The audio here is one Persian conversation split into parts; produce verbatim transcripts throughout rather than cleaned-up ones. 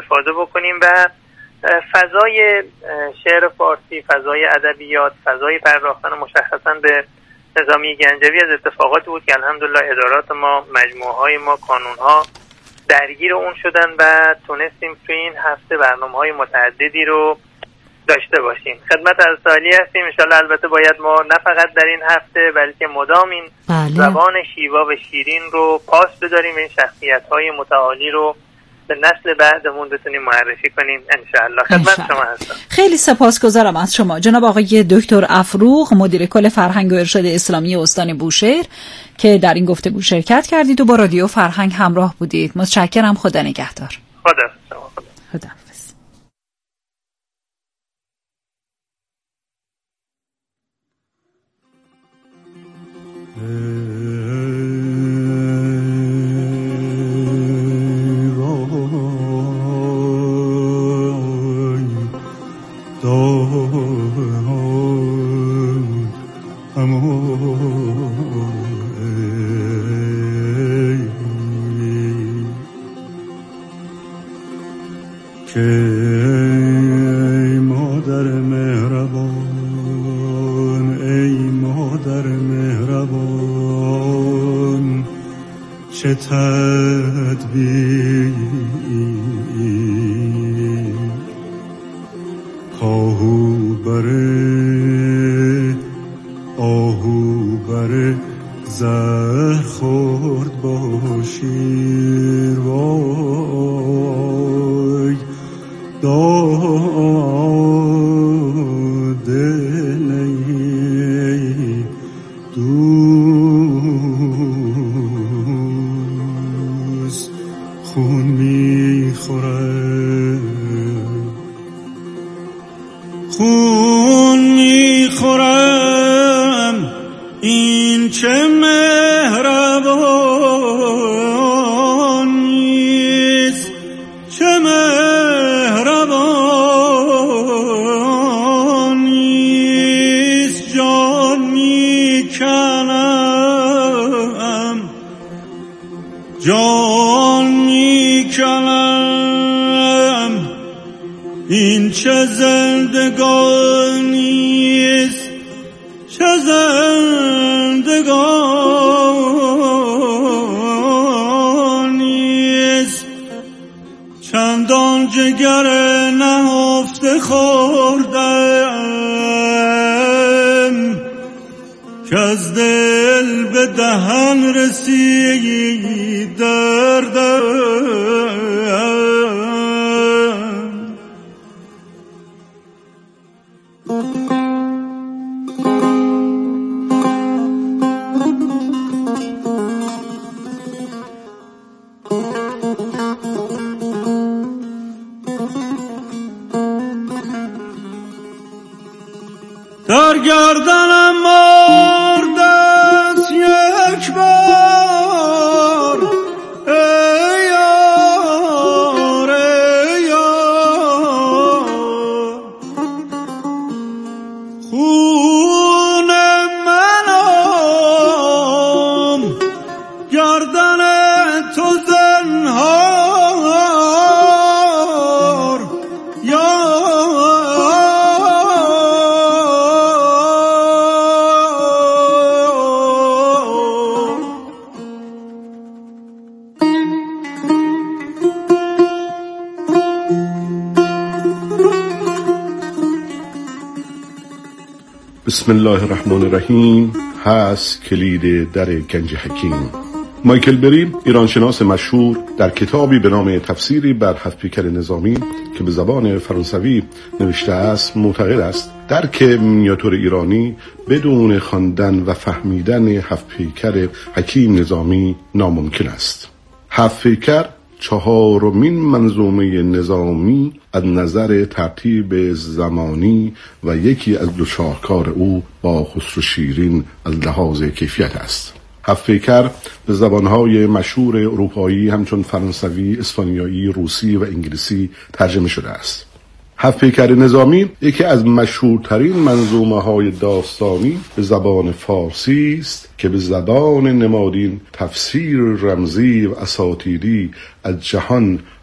استفاده بکنیم و فضای شعر فارسی، فضای ادبیات، فضای پرداختن مشخصا به نظامی گنجوی از اتفاقاتی بود که الحمدلله ادارات ما، مجموعه‌های ما، کانون‌ها درگیر اون شدن و تونستیم توی این هفته برنامه‌های متعددی رو داشته باشیم. خدمت از سالی هستیم. انشالله البته باید ما نه فقط در این هفته بلکه مدام این بله. زبان شیوا و شیرین رو پاس بداریم، این شخصیت‌های متعالی رو به نسل بعدمون بتونیم معرفی کنیم انشالله. خدمت شما هستم. خیلی سپاسگزارم از شما جناب آقای دکتر افروغ، مدیر کل فرهنگ و ارشاد اسلامی استان بوشهر که در این گفتگو شرکت کردید و با رادیو فرهنگ همراه بودید. متشکرم. خدا نگهدار. خدا شما. خدا. خدا. این چه زندگانیست، چه زندگانیست، چندان جگر نهفته خوردم که از دل به دهن رسید دردم. در گردنم مردت یک بار ای یار ای یار، خون منم گردن تو زنهار بسم الله الرحمن الرحیم. هست کلید در گنج حکیم. مایکل بری، ایرانشناس مشهور، در کتابی به نام تفسیری بر هفت پیکر نظامی که به زبان فرانسوی نوشته است معتقد است درک مینیاتور ایرانی بدون خواندن و فهمیدن هفت پیکر حکیم نظامی ناممکن است. هفت پیکر چهارمین منظومه نظامی از نظر ترتیب زمانی و یکی از دو شاهکار او با خسرو شیرین از لحاظ کیفیت است. هفت پیکر به زبانهای مشهور اروپایی همچون فرانسوی، اسپانیایی، روسی و انگلیسی ترجمه شده است. هفت پیکر نظامی یکی از مشهورترین منظومه های داستانی به زبان فارسی است که به زبان نمادین تفسیر رمزی و اساطیری از جهان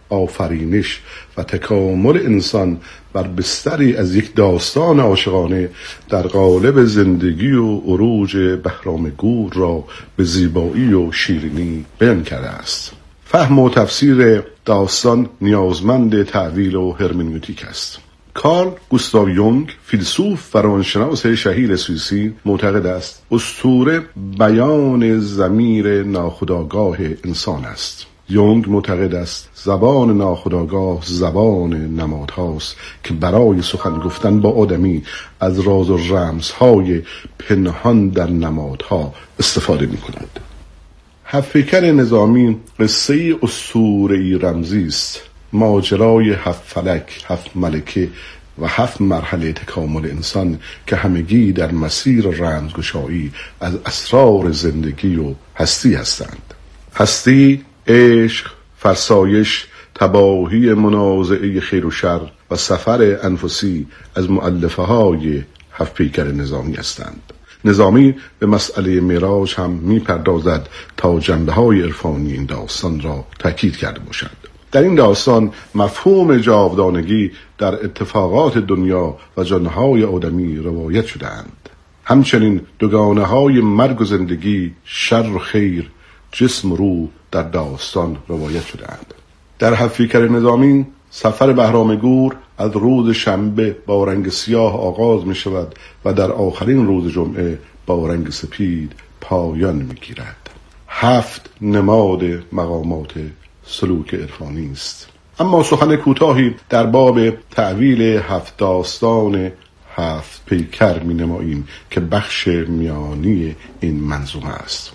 آفرینش و تکامل انسان بر بستری از یک داستان عاشقانه در قالب زندگی و عروج بهرام گور را به زیبایی و شیرینی بیان کرده است. فهم و تفسیر داستان نیازمند تأویل و هرمنوتیک است. کارل گوستاو یونگ، فیلسوف و روانشناس شهیر سوئیسی، معتقد است اسطوره بیان ضمیر ناخودآگاه انسان است. یونگ معتقد است زبان ناخودآگاه زبان نمادهاست که برای سخن گفتن با آدمی از راز و رمزهای پنهان در نمادها استفاده می کند. هفت‌پیکر نظامی قصه اسطوره‌ای رمزی است، ماجرای هفت فلک، هفت ملکه و هفت مرحله تکامل انسان که همگی در مسیر رمزگشایی از اسرار زندگی و هستی هستند. هستی، عشق، فرسایش، تباهی منازعه خیر و شر و سفر انفسی از مؤلفه های هفت پیکر نظامی هستند. نظامی به مسئله معراج هم می پردازد تا جنبه های عرفانی این داستان را تاکید کرده باشد. در این داستان مفهوم جاودانگی در اتفاقات دنیا و جانهای آدمی روایت شده‌اند. همچنین دوگانه های مرگ و زندگی، شر و خیر، جسم و روح در داستان روایت شده‌اند. در هفت پیکر نظامی سفر بهرام گور از روز شنبه با رنگ سیاه آغاز می شود و در آخرین روز جمعه با رنگ سپید پایان می گیرد. هفت نماد مقامات سلوک عرفانی است. اما سخن کوتاهی در باب تأویل هفت داستان هفت پیکر می نماییم که بخش میانی این منظومه است.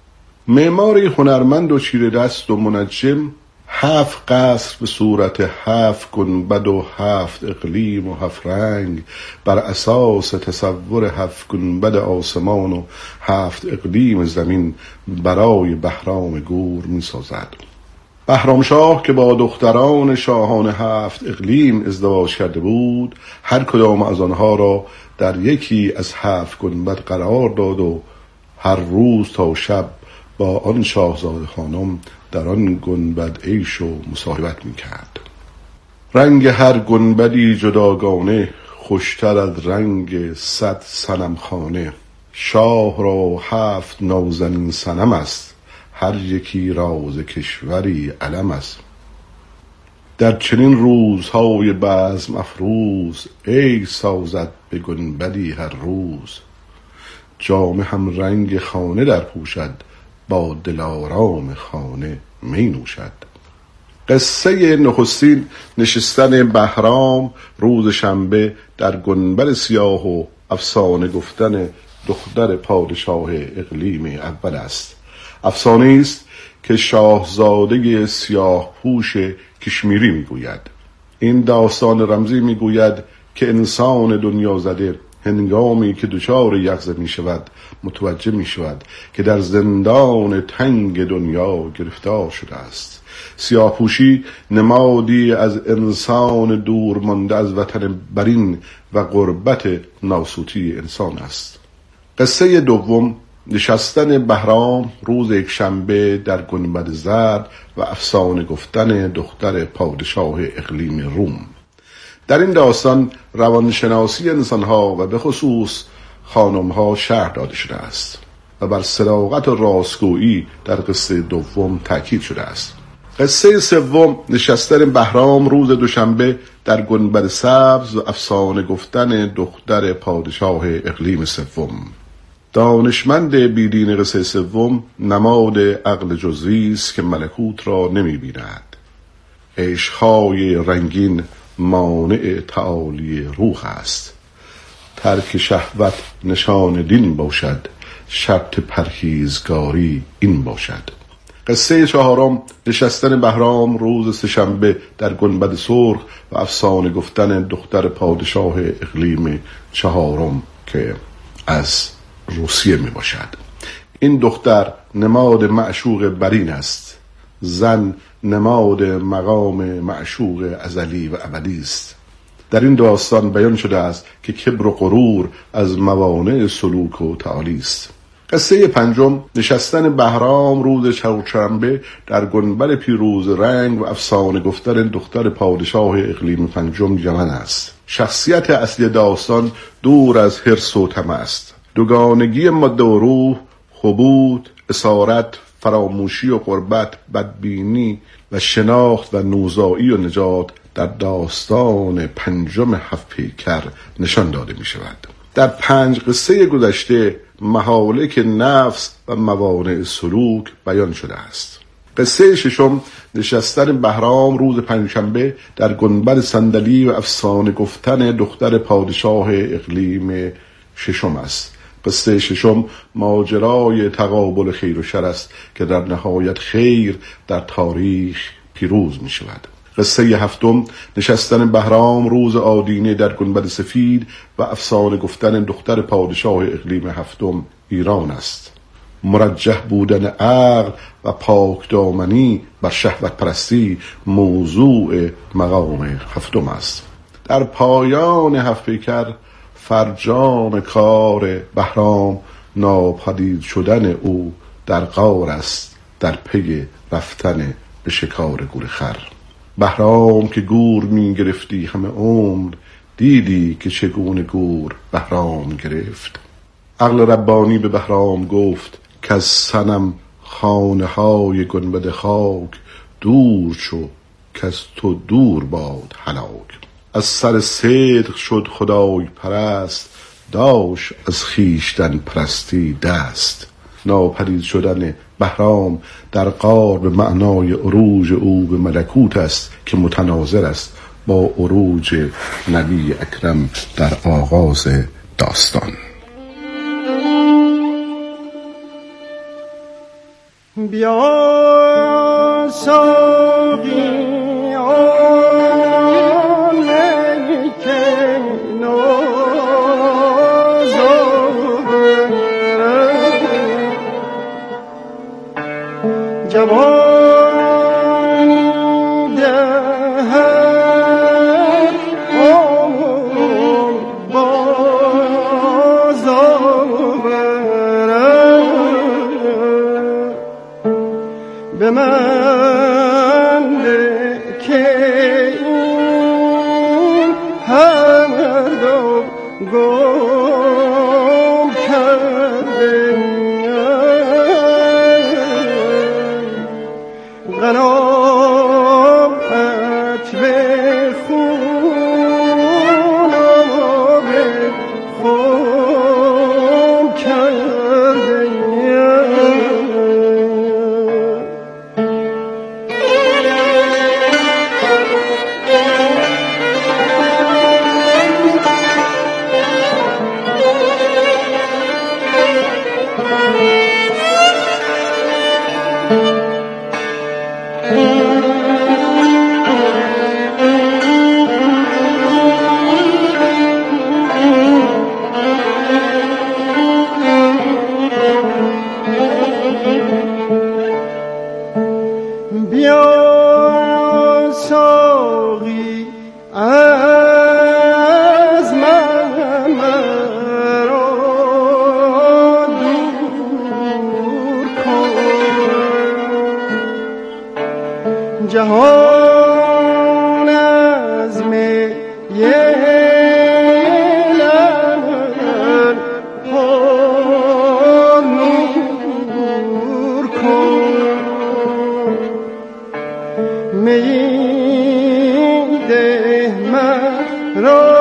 معماری هنرمند و چیره دست و منجم هفت قصر به صورت هفت گنبد و هفت اقلیم و هفت رنگ بر اساس تصور هفت گنبد آسمان و هفت اقلیم زمین برای بهرام گور می سازد. بهرام شاه که با دختران شاهان هفت اقلیم ازدواج کرده بود، هر کدام از آنها را در یکی از هفت گنبد قرار داد و هر روز تا شب با آن شاهزاده خانم در آن گنبد عیش و مصاحبت می‌کرد. رنگ هر گنبدی جداگانه، خوشتر از رنگ صد صنمخانه. شاه را هفت نازنین صنم است، هر یکی راز کشوری علم است. در چنین روزهای بزم افروز، عیش سازد به گنبدی هر روز. جامه هم رنگ خانه در پوشد، با دلارام خانه می نوشد. قصه نخستین نشستن بهرام روز شنبه در گنبد سیاه و افسانه گفتن دختر پادشاه اقلیم اول است. افسانه است که شاهزاده سیاه پوش کشمیری می گوید. این داستان رمزی می گوید که انسان دنیا زده هنگامی که دچار یقظه می شود متوجه می شود که در زندان تنگ دنیا گرفتار شده است. سیاه‌پوشی نمادی از انسان دور مانده از وطن برین و غربت ناسوتی انسان است. قصه دوم نشستن بهرام روز یکشنبه در گنبد زرد و افسانه گفتن دختر پادشاه اقلیم روم. در این داستان روانشناسی انسانها و به خصوص خانمها شرح داده شده است و بر صداقت و راستگویی در قصه دوم تاکید شده است. قصه سوم نشستن بهرام روز دوشنبه در گنبد سبز و افسانه گفتن دختر پادشاه اقلیم سوم. دانشمند بیدین قصه سوم نماد عقل جزوی است که ملکوت را نمی بیند. عشق‌های رنگین مانع تعالی روح است. ترک شهوت نشان دین باشد، شرط پرهیزگاری این باشد. قصه چهارم نشستن بهرام روز سه‌شنبه در گنبد سرخ و افسانه گفتن دختر پادشاه اقلیم چهارم که از روسیه می باشد. این دختر نماد معشوق برین است. زن نماد مقام معشوق ازلی و ابدی است. در این داستان بیان شده است که کبر و غرور از موانع سلوک و تعالی است. قصه پنجم، نشستن بهرام روز چهارشنبه در گنبد پیروز رنگ و افسانه گفتن دختر پادشاه اقلیم پنجم یمن است. شخصیت اصلی داستان دور از حرص و طمع است. دوگانگی ماده و روح، حبوط، اسارت، فراموشی و غربت، بدبینی و شناخت و نوزایی و نجات در داستان پنجم هفت پیکر نشان داده می شود. در پنج قصه گذشته مهالک نفس و موانع سلوک بیان شده است. قصه ششم، نشستن بهرام روز پنجشنبه در گنبد صندلی و افسانه گفتن دختر پادشاه اقلیم ششم است. قصه ششم ماجرای تقابل خیر و شر است که در نهایت خیر در تاریخ پیروز می شود. قصه هفتم، نشستن بهرام روز آدینه در گنبد سفید و افسانه گفتن دختر پادشاه اقلیم هفتم ایران است. مرجح بودن عقل و پاک دامنی بر شهوت پرستی موضوع مقام هفتم است. در پایان هفت پیکر فرجام کار بهرام ناپدید شدن او در غار است، در پی رفتن به شکار گورخر. بهرام که گور می گرفتی همه عمر، دیدی که چگونه گور بهرام گرفت. عقل ربانی به بهرام گفت که از صنم خانه های گنبد خاک دور شو که از تو دور باد هلاک. از سر صدق شد خدای پرست، داشت از خیشتن پرستی دست. ناپدید شدن بهرام در غار به معنای عروج او به ملکوت است که متناظر است با عروج نبی اکرم در آغاز داستان. بیا ساقی جوانی دهد آمون باز آورد به من ده که این هر دو گم کرده قناعت به خون آب خون کرده جهان از می نور کن میده مرا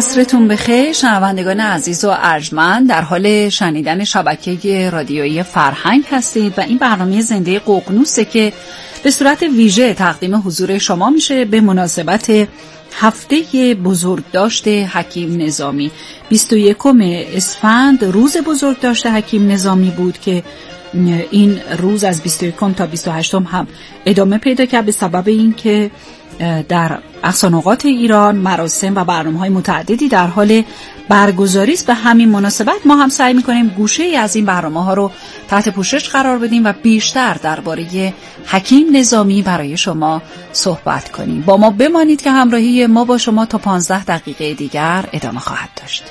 عصرتون بخیر شنوندگان عزیز و ارجمند، در حال شنیدن شبکه رادیویی فرهنگ هستید و این برنامه زنده ققنوسه که به صورت ویژه تقدیم حضور شما میشه به مناسبت هفته بزرگداشت حکیم نظامی. بیست و یکم اسفند روز بزرگداشت حکیم نظامی بود که این روز از بیست و یکم تا بیست و هشتم هم ادامه پیدا کرد به سبب اینکه در اقصانقاط ایران مراسم و برنامه‌های متعددی در حال برگزاری است. به همین مناسبت ما هم سعی می‌کنیم گوشه‌ای از این برنامه‌ها رو تحت پوشش قرار بدیم و بیشتر درباره حکیم نظامی برای شما صحبت کنیم. با ما بمانید که همراهی ما با شما تا پانزده دقیقه دیگر ادامه خواهد داشت.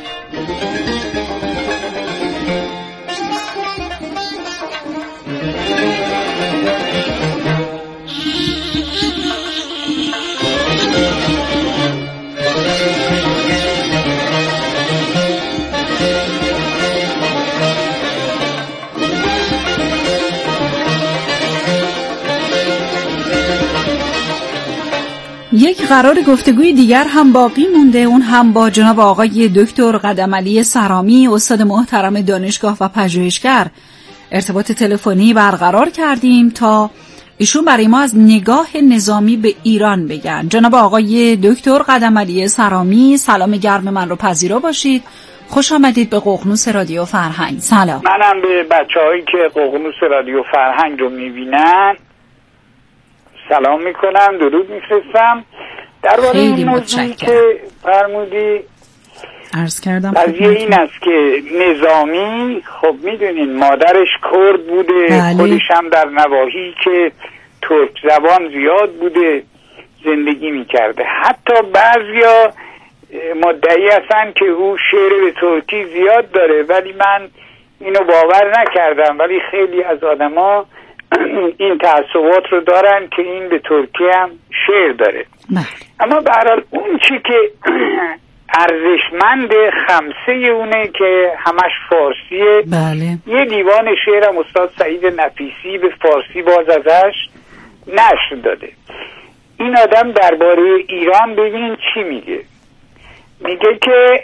یک قرار گفتگوی دیگر هم باقی مونده، اون هم با جناب آقای دکتر قدمعلی سرامی، استاد محترم دانشگاه و پژوهشگر ارتباط تلفنی برقرار کردیم تا ایشون برای ما از نگاه نظامی به ایران بگن. جناب آقای دکتر قدمعلی سرامی، سلام گرم من رو پذیرا باشید. خوش آمدید به ققنوس رادیو فرهنگ. سلام. منم به بچه‌هایی که ققنوس رادیو فرهنگ رو می‌بینن سلام میکنم، درود میفرستم. درباره این موضوعی که فرمودی عرض کردم قضیه این است که نظامی خب میدونین مادرش کرد بوده، بله. خودش هم در نواحی که ترک زبان زیاد بوده زندگی میکرده. حتی بعضیا مدعی هستن که او شعر به ترکی زیاد داره، ولی من اینو باور نکردم، ولی خیلی از آدما این تعصبات رو دارن که این به ترکیه هم شعر داره. بله. اما به هر حال اون چی که ارزشمند خمسه اونه که همش فارسیه. بله. یه دیوان شعرم استاد سعید نفیسی به فارسی باز ازش نشر داده. این آدم درباره ایران ببین چی میگه. میگه که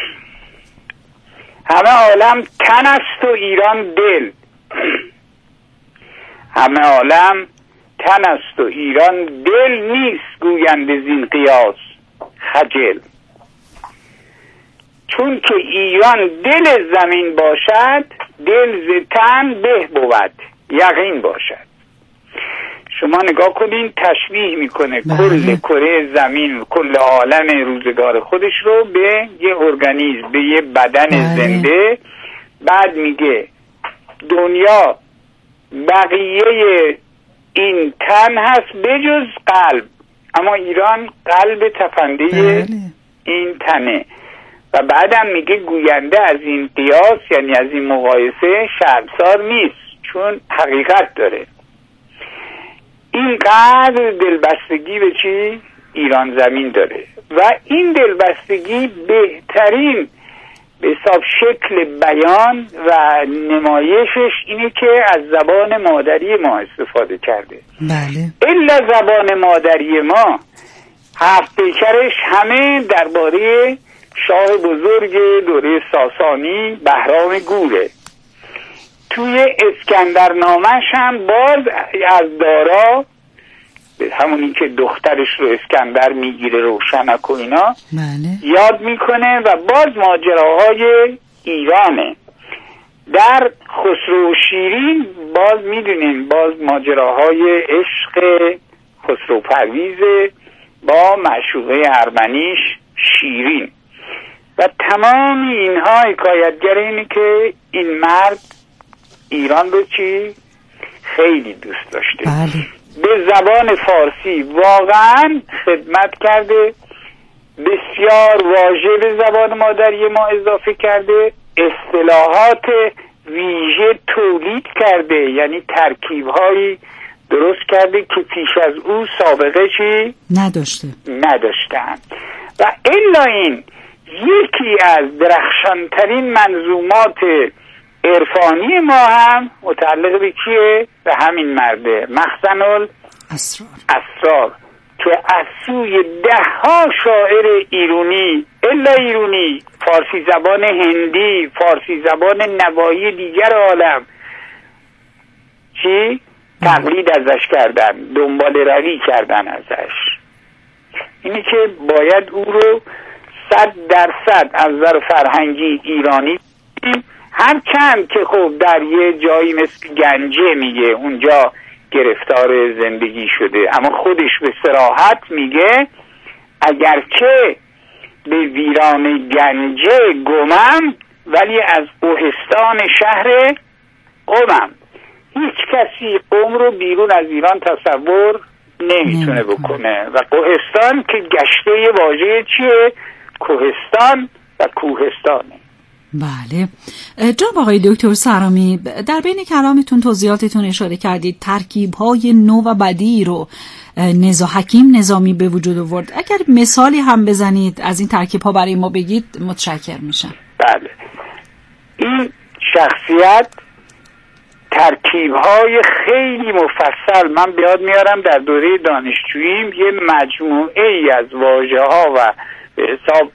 همه عالم تن است و ایران دل، همه عالم تن است و ایران دل نیست، گویند زین قیاس خجل. چون که ایران دل زمین باشد، دل ز تن به بود یقین باشد. شما نگاه کنین تشبیه میکنه کل کره زمین، کل عالم روزگار خودش رو به یه ارگانیسم، به یه بدن بله. زنده. بعد میگه دنیا بقیه این تن هست بجز قلب، اما ایران قلب تپنده بله. این تنه. و بعدم میگه گوینده از این قیاس، یعنی از این مقایسه شرمسار نیست، چون حقیقت داره. اینقدر دلبستگی به چی؟ ایران زمین داره و این دلبستگی بهترین به حساب شکل بیان و نمایشش اینه که از زبان مادری ما استفاده کرده. بله. الا زبان مادری ما هفت پیکرش همه درباره شاه بزرگ دوره ساسانی بهرام گوره. توی اسکندرنامه‌ش هم باز از دارا، همونی که دخترش رو اسکندر میگیره روشنک و اینا بله. یاد میکنه و باز ماجراهای ایرانه. در خسرو و شیرین باز میدونیم باز ماجراهای عشق خسرو پرویز با معشوقه ارمنیش شیرین و تمام اینها حکایتگر اینه که این مرد ایران رو چی؟ خیلی دوست داشته. بله. به زبان فارسی واقعا خدمت کرده، بسیار واژه به زبان مادری ما اضافه کرده، اصطلاحات ویژه تولید کرده، یعنی ترکیب‌هایی درست کرده که پیش از او سابقه چی؟ نداشته نداشتن. و الا این یکی از درخشانترین منظومات عرفانی ما هم متعلق به کیه؟ به همین مرده، مخزن الاسرار. که از سوی ده ها شاعر ایرانی، الا ایرانی، فارسی زبان هندی، فارسی زبان نواحی دیگر عالم چی؟ تقلید ازش کردن، دنبال روی کردن ازش. اینی که باید او رو صد درصد از نظر فرهنگی ایرانی، هرچند که خب در یه جایی مثل گنجه میگه اونجا گرفتار زندگی شده، اما خودش به صراحت میگه اگرچه به ویران گنجه گمم ولی از کوهستان شهر قمم. هیچ کسی قم رو بیرون از ایران تصور نمیتونه بکنه و کوهستان که گشته واژه چیه؟ کوهستان و کوهستانه. بله. جناب آقای دکتر سرامی، در بین کلامتون توضیحاتتون اشاره کردید ترکیب‌های نو و بدیعی رو نزا حکیم نظامی به وجود آورد. اگر مثالی هم بزنید از این ترکیب‌ها برای ما بگید متشکر میشم. بله. این شخصیت ترکیب‌های خیلی مفصل، من بیاد میارم در دوره دانشجوییم یه مجموعه ای از واژه‌ها و به حساب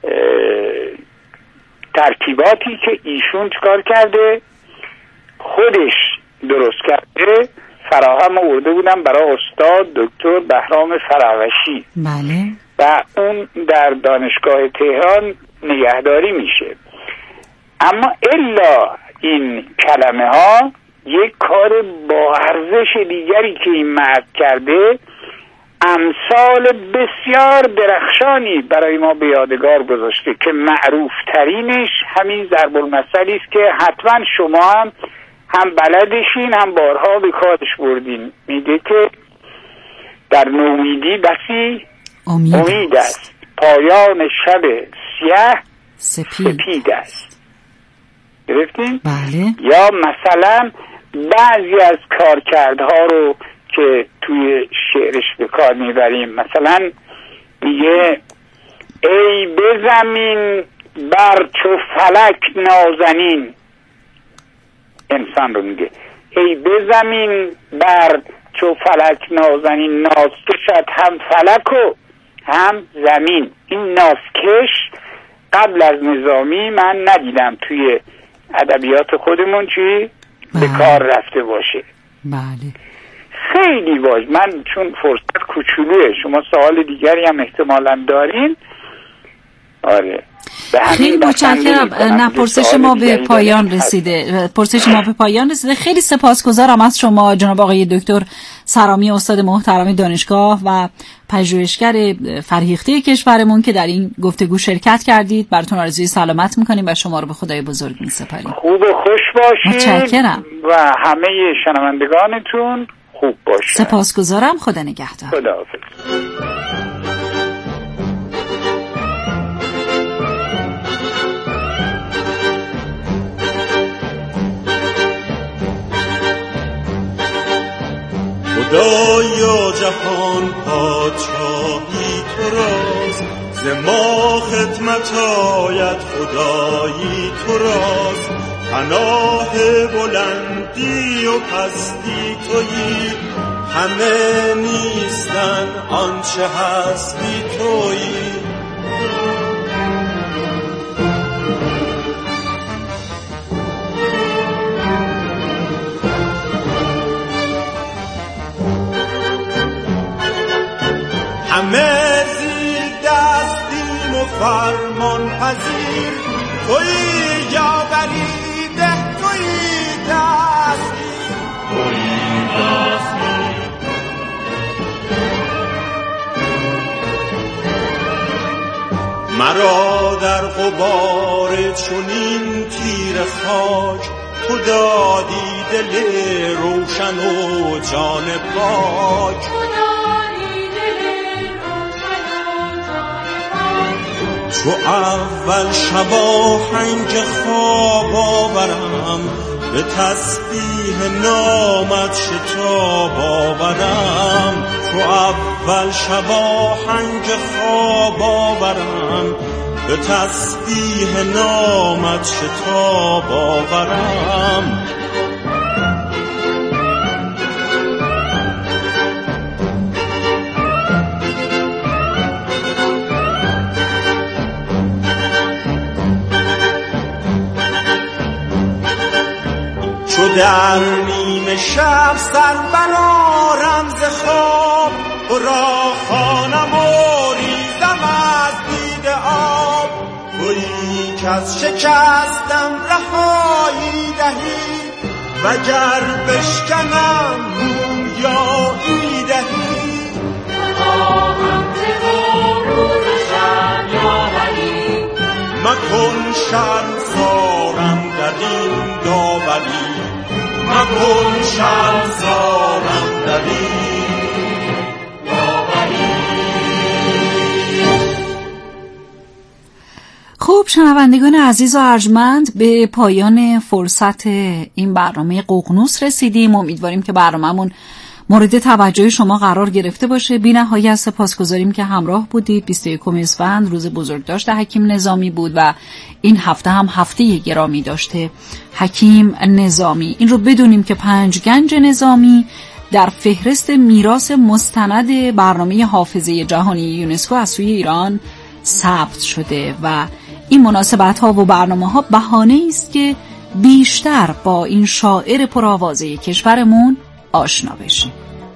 ترکیباتی که ایشون چکار کرده خودش درست کرده فراهم آورده بودم برای استاد دکتر بهرام فرهوشی. بله. و اون در دانشگاه تهران نگهداری میشه. اما الا این کلمه ها یک کار با ارزش دیگری که این مرد کرده، امثال بسیار درخشانی برای ما به یادگار گذاشته که معروف ترینش همین ضرب المثلی است که حتما شما هم هم بلدشین هم بارها به کارش بردین. میگه که در نومیدی بسی امید, امید است، پایان شب سیاه سپید, سپید است. گرفتین؟ بله. یا مثلا بعضی از کارکردها رو که توی شعرش به کار میبریم، مثلا میگه ای به زمین بر چو فلک نازنین، انسان رو میگه ای به زمین بر چو فلک نازنین، نازکشت هم فلک و هم زمین. این نازکش قبل از نظامی من ندیدم توی ادبیات خودمون چی به کار رفته باشه. بله. خیلی واج من چون فرصت کوچولوه، شما سوال دیگری هم احتمالاً دارین. آره خیلی متشکرم. نه پرسش ما به پایان رسیده. پرسش ما به پایان رسیده. خیلی سپاسگزارم از شما جناب آقای دکتر سرامی، استاد محترم دانشگاه و پژوهشگر فرهیخته کشورمون که در این گفتگو شرکت کردید. براتون آرزوی سلامت می‌کنیم و شما رو به خدای بزرگ می‌سپاریم. خوب و خوش باشید. متشکرم. و همه شنوندگانتون خوب باشید. سپاسگزارم. خدا نگهدار. خداحافظ. خدایا جهان پادشاهی تو راست، ز ما خدمت آید خدایی تو راست. پناه بلندی و پستی تویی، همه نیستن آنچه هستی تویی. همه زیر دستیم و فرمان پذیر، تویی یاوریده تویی دستگیر، تویی دستگیر. مرا در غبار چنین تیر خاک، تو دادی دل روشن و جان پاک. چو اول شباهنگ خواب آورم، به تسبیح نامت شتاب آورم. چو اول شباهنگ خواب آورم، به تسبیح نامت شتاب آورم. چو در نیمه شب سر برآرم ز خواب را خوانم و ریزم از دیده آب تویی کز شکستم رهایی دهی وگر بشکنم گویایی دهی خواهم ز تو روز شب یاوری مکن شرمسارم در این داوری مکن شرمسارم در این داوری. خوب شنوندگان عزیز و ارجمند، به پایان فرصت این برنامه ققنوس رسیدیم. امیدواریم که برنامه‌مون مورد توجه شما قرار گرفته باشه. بی نهایت سپاسگزاریم که همراه بودید. بیست و یکم اسفند روز بزرگداشت حکیم نظامی بود و این هفته هم هفته گرامی داشته حکیم نظامی. این رو بدونیم که پنج گنج نظامی در فهرست میراث مستند برنامه حافظه جهانی یونسکو از سوی ایران ثبت شده و این مناسبت ها و برنامه ها بهانه است که بیشتر با این شاعر پرآوازه کشورمون آشنا بشیم.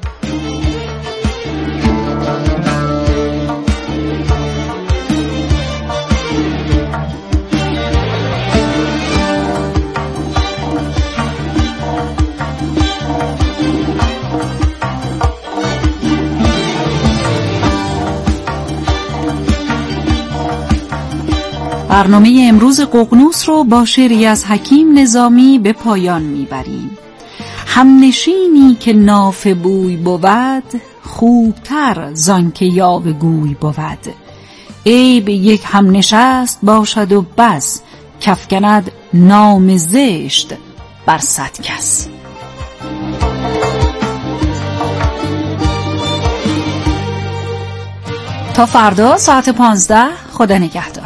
برنامه امروز ققنوس رو با شعری از حکیم نظامی به پایان میبریم. همنشینی که نافه بوی بود خوبتر زان که یاوه گوی بود. عیب یک همنشست باشد و بس کفکند نام زشت بر صد کس. تا فردا ساعت پانزده، خدا نگهدار.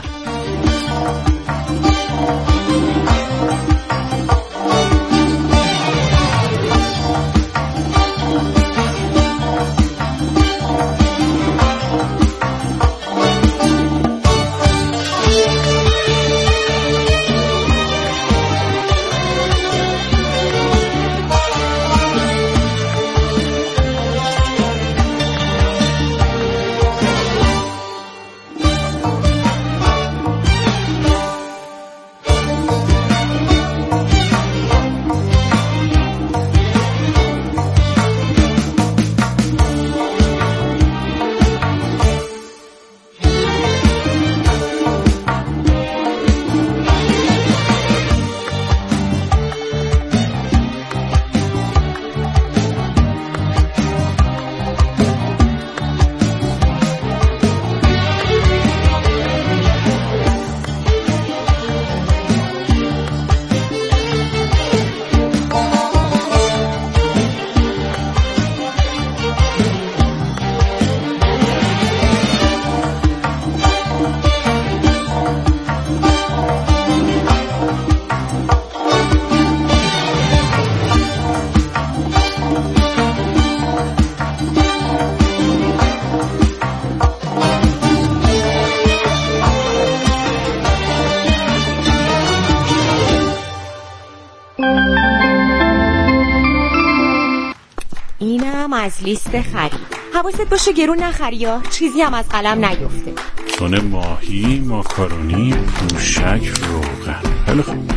از لیست خرید. حواست باشه گرون نخری یا چیزی هم از قلم نیفته. تن ماهی، ماکارونی، پوشک، روغن. خیلی خوب.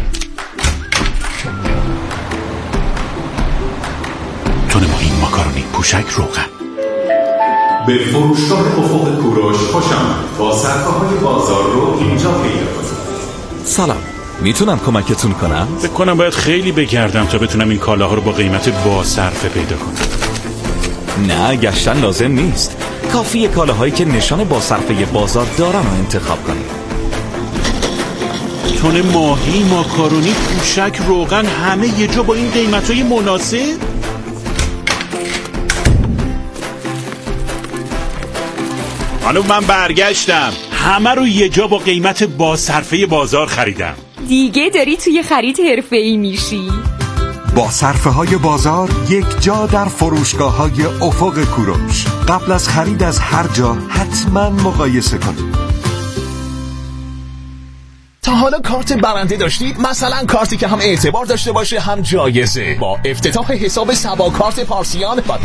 تن ماهی، ماکارونی، پوشک، روغن. به فروشگاه افق کوروش خوشم. با صرفه‌های بازار رو اینجا پیدا کنید. سلام، میتونم کمکتون کنم؟ فکر کنم باید خیلی بگردم تا بتونم این کالاها رو با قیمت با صرفه پیدا کنم. نه، گشتن لازم نیست. کافیه کالاهایی که نشان با صرفه بازار دارن رو انتخاب کنید. تن ماهی، ماکارونی، پوشک، روغن، همه یه جا با این قیمت‌های مناسب؟ حالا من برگشتم، همه رو یه جا با قیمت با صرفه بازار خریدم. دیگه داری توی خرید حرفه‌ای میشی. با صرفه های بازار یک جا در فروشگاه های افق کوروش. قبل از خرید از هر جا حتما مقایسه کنید. تا حالا کارت برنده داشتید؟ مثلا کارتی که هم اعتبار داشته باشه هم جایزه. با افتتاح حساب سبا کارت پارسیان و